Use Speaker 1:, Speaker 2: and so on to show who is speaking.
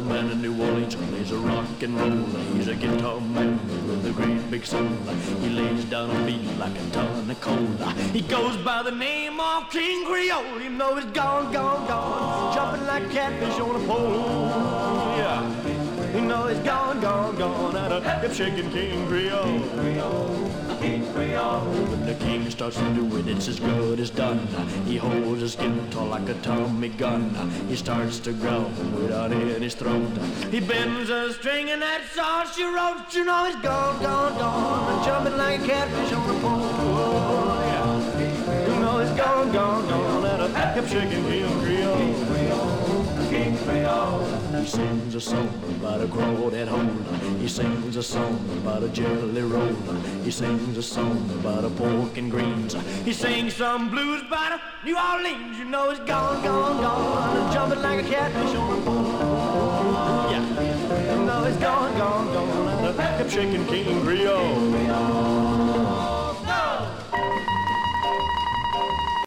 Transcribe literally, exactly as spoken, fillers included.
Speaker 1: man in New Orleans plays a rock and roll. He's a guitar man with a great big soul. He lays down a beat like a ton of coal. He goes by the name of King Creole. You know he's gone, gone, gone, jumping like catfish on a pole. Yeah, you know he's gone, gone, gone, out of hip shaking King Creole. King Creole. When the king starts to do it, it's as good as done. He holds his guitar like a Tommy gun. He starts to growl without in his throat. He bends a string and that's all she wrote. You know he's gone, gone, gone, jumping like a catfish on the pole. Yeah. You know he's gone, gone, gone, out of hip shaking King Creole. King Creole. He sings a song about a crawdad hole. He sings a song about a jelly roll. He sings a song about a pork and greens. He sings some blues about a New Orleans. You know he's gone, gone, gone, jumping like a catfish on a pole. Yeah, you know he's gone, gone, gone, hip shaking King Creole.